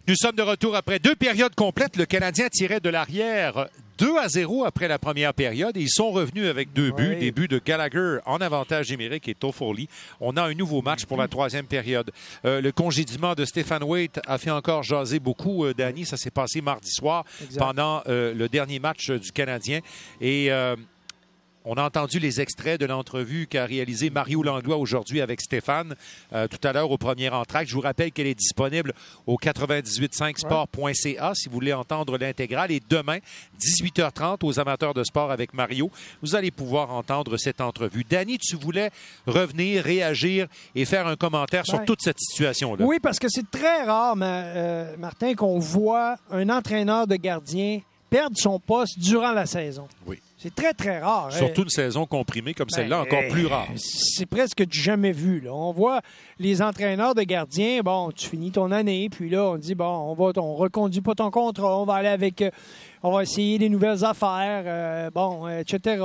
Nous sommes de retour après 2 périodes complètes. Le Canadien tirait de l'arrière 2-0 après la première période et ils sont revenus avec 2 buts. Des buts de Gallagher en avantage numérique et Toffoli. On a un nouveau match pour la 3e période. Le congédiement de Stéphane Waite a fait encore jaser beaucoup, Danny. Ça s'est passé mardi soir pendant le dernier match du Canadien. Et on a entendu les extraits de l'entrevue qu'a réalisé Mario Langlois aujourd'hui avec Stéphane tout à l'heure au premier entracte. Je vous rappelle qu'elle est disponible au 985sport.ca si vous voulez entendre l'intégrale. Et demain, 18h30, aux amateurs de sport avec Mario, vous allez pouvoir entendre cette entrevue. Danny, tu voulais revenir, réagir et faire un commentaire sur toute cette situation-là. Oui, parce que c'est très rare, Martin, qu'on voit un entraîneur de gardien perdre son poste durant la saison. Oui. C'est très, très rare. Surtout une saison comprimée comme celle-là, encore plus rare. C'est presque du jamais vu. Là. On voit les entraîneurs de gardiens, bon, tu finis ton année, puis là, on dit, bon, on reconduit pas ton contrat, on va aller avec, on va essayer des nouvelles affaires, etc.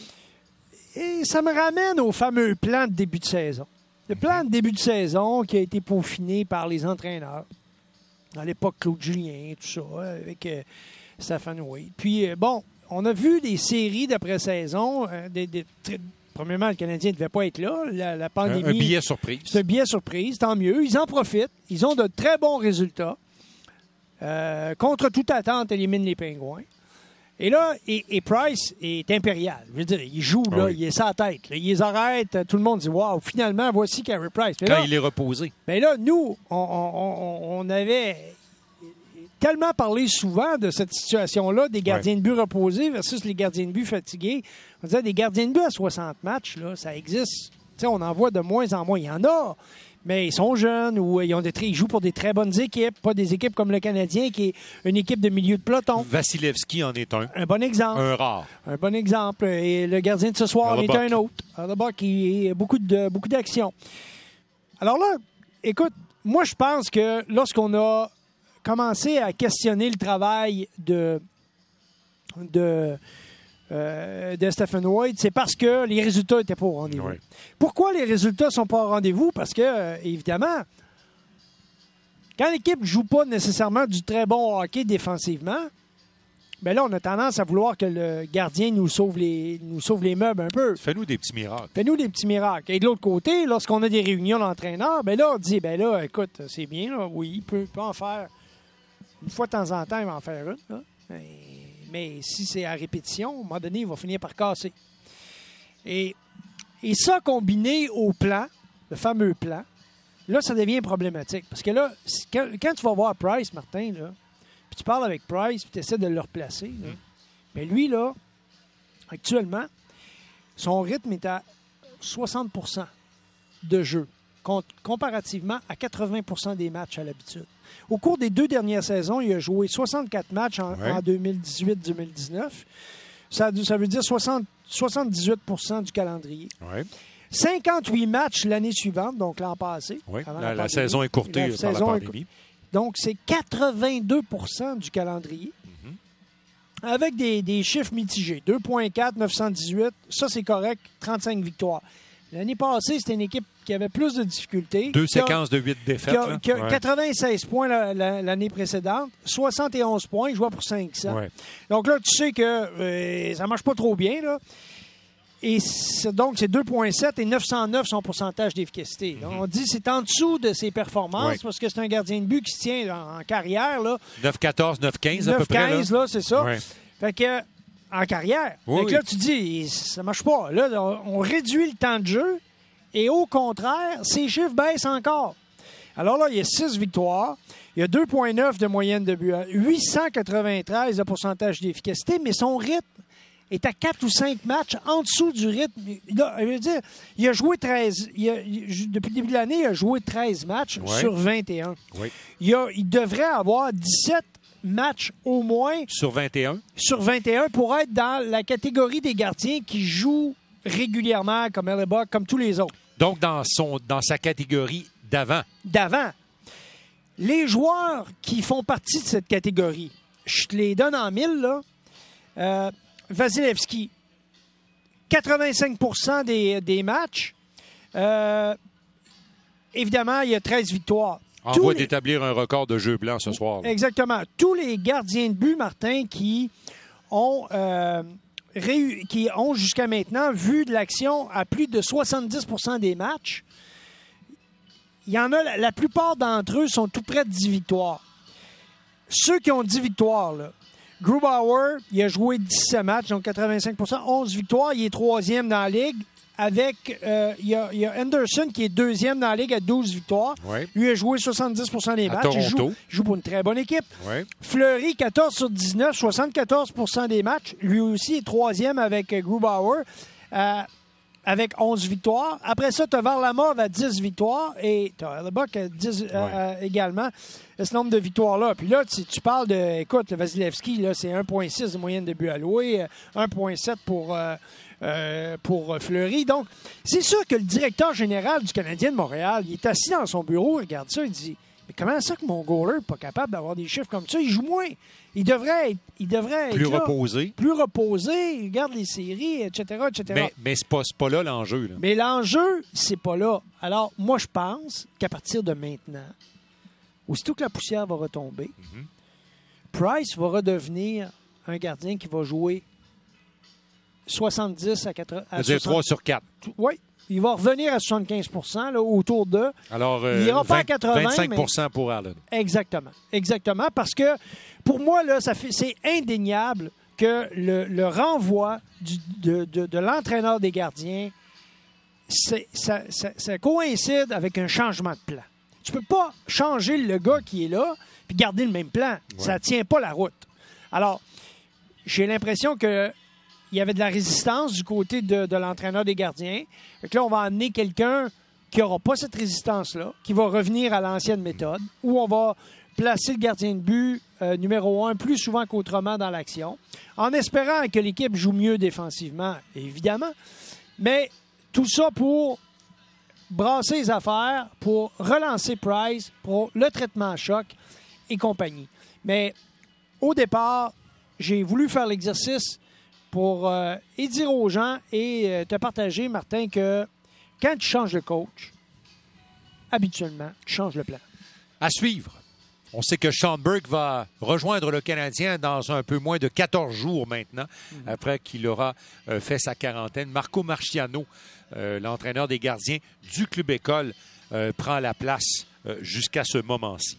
Et ça me ramène au fameux plan de début de saison. Le plan de début de saison qui a été peaufiné par les entraîneurs. À l'époque, Claude Julien, tout ça, avec Stéphane Waite. Puis, on a vu des séries d'après-saison. Premièrement, le Canadien ne devait pas être là. La pandémie. Un billet surprise. C'est un billet surprise, tant mieux. Ils en profitent. Ils ont de très bons résultats. Contre toute attente, élimine les Pingouins. Et là, et Price est impérial. Je veux dire, il joue, là, il est sa tête. Là, il les arrête. Tout le monde dit, waouh, finalement, voici Carey Price. Mais quand là, il est reposé. Mais là, nous, on avait tellement parlé souvent de cette situation-là, des gardiens de but reposés versus les gardiens de but fatigués. On disait, des gardiens de but à 60 matchs, là, ça existe. T'sais, on en voit de moins en moins. Il y en a, mais ils sont jeunes ou ils jouent pour des très bonnes équipes, pas des équipes comme le Canadien, qui est une équipe de milieu de peloton. Vasilevski en est un. Un bon exemple. Un rare. Un bon exemple. Et le gardien de ce soir est un autre. Hellebuyck qui a beaucoup d'action. Alors là, écoute, moi, je pense que lorsqu'on a commencé à questionner le travail de Stéphane Waite, c'est parce que les résultats n'étaient pas au rendez-vous. Oui. Pourquoi les résultats ne sont pas au rendez-vous? Parce que, évidemment, quand l'équipe ne joue pas nécessairement du très bon hockey défensivement, bien là, on a tendance à vouloir que le gardien nous sauve les meubles un peu. Fais-nous des petits miracles. Fais-nous des petits miracles. Et de l'autre côté, lorsqu'on a des réunions d'entraîneurs, bien là, on dit, bien là, écoute, c'est bien, là, oui, il peut en faire. Une fois de temps en temps, il va en faire une. Là. Mais si c'est à répétition, à un moment donné, il va finir par casser. Et ça, combiné au plan, le fameux plan, là, ça devient problématique. Parce que là, quand tu vas voir Price, Martin, là, puis tu parles avec Price, puis tu essaies de le replacer, là, mais lui, là, actuellement, son rythme est à 60% de jeu, comparativement à 80% des matchs à l'habitude. Au cours des 2 dernières saisons, il a joué 64 matchs en 2018-2019. Ça veut dire 78% du calendrier. Ouais. 58 matchs l'année suivante, donc l'an passé. Oui, la saison est courtée par la pandémie. Donc, c'est 82% du calendrier. Mm-hmm. Avec des chiffres mitigés. 2,4, 918, ça c'est correct, 35 victoires. L'année passée, c'était une équipe qui avait plus de difficultés. 2 séquences de 8 défaites. Qui a 96 points l'année précédente, 71 points, il jouait pour 500. Ouais. Donc là, tu sais que ça ne marche pas trop bien. Là. Et donc, c'est 2,7 et 909 son pourcentage d'efficacité. Mm-hmm. On dit que c'est en dessous de ses performances parce que c'est un gardien de but qui se tient en carrière. 9,14, 9,15 à peu près. 9,15, là, c'est ça. Ouais. Fait que en carrière. Oui, donc là, tu dis, ça marche pas. Là, on réduit le temps de jeu et au contraire, ses chiffres baissent encore. Alors là, il y a 6 victoires, il y a 2,9 de moyenne de but, 893 de pourcentage d'efficacité, mais son rythme est à 4 ou 5 matchs en dessous du rythme. Là, je veux dire, il a joué 13. Depuis le début de l'année, il a joué 13 matchs sur 21. Oui. Il devrait avoir 17 matchs au moins. Sur 21? Sur 21 pour être dans la catégorie des gardiens qui jouent régulièrement comme Hellebuyck, comme tous les autres. Donc, dans sa catégorie d'avant. D'avant. Les joueurs qui font partie de cette catégorie, je te les donne en 1000, là. Vasilevski, 85% des matchs. Évidemment, il y a 13 victoires. En voie d'établir un record de jeu blanc ce soir. Là. Exactement. Tous les gardiens de but, Martin, qui ont jusqu'à maintenant vu de l'action à plus de 70% des matchs, il y en a, la plupart d'entre eux sont tout près de 10 victoires. Ceux qui ont 10 victoires, là, Grubauer, il a joué 17 matchs, donc 85%, 11 victoires, il est troisième dans la Ligue. Avec, il y a Anderson qui est deuxième dans la Ligue à 12 victoires. Oui. Lui a joué 70% des matchs. Il joue pour une très bonne équipe. Oui. Fleury, 14 sur 19, 74% des matchs. Lui aussi est troisième avec Grubauer avec 11 victoires. Après ça, tu as Varlamov à 10 victoires et tu as Hellebuck à 10 également. Ce nombre de victoires-là. Puis là, tu parles de... Écoute, le Vasilevski, là, c'est 1,6 de moyenne de but alloué, 1,7 pour Fleury. Donc, c'est sûr que le directeur général du Canadien de Montréal, il est assis dans son bureau, il regarde ça, il dit « Mais comment ça que mon goaler n'est pas capable d'avoir des chiffres comme ça? Il joue moins. Il devrait être plus reposé. Plus reposé, il regarde les séries, etc. etc. » Mais c'est pas là l'enjeu. Là. Mais l'enjeu, c'est pas là. Alors, moi, je pense qu'à partir de maintenant, aussitôt que la poussière va retomber, Price va redevenir un gardien qui va jouer 70 à 80. C'est-à-dire 3 sur 4. Oui. Il va revenir à 75 là, autour d'eux. Alors, il n'ira pas à 80 25 mais... pour Allen. Exactement. Exactement. Parce que, pour moi, là, c'est indéniable que le renvoi de l'entraîneur des gardiens, ça coïncide avec un changement de plan. Tu peux pas changer le gars qui est là puis garder le même plan. Ouais. Ça tient pas la route. Alors, j'ai l'impression que il y avait de la résistance du côté de l'entraîneur des gardiens. Donc là, on va amener quelqu'un qui n'aura pas cette résistance-là, qui va revenir à l'ancienne méthode, où on va placer le gardien de but numéro 1 plus souvent qu'autrement dans l'action, en espérant que l'équipe joue mieux défensivement, évidemment. Mais tout ça pour brasser les affaires, pour relancer Price, pour le traitement à choc et compagnie. Mais au départ, j'ai voulu faire l'exercice pour et dire aux gens et te partager, Martin, que quand tu changes de coach, habituellement, tu changes le plan. À suivre. On sait que Sean Burke va rejoindre le Canadien dans un peu moins de 14 jours maintenant, après qu'il aura fait sa quarantaine. Marco Marciano, l'entraîneur des gardiens du Club École, prend la place jusqu'à ce moment-ci.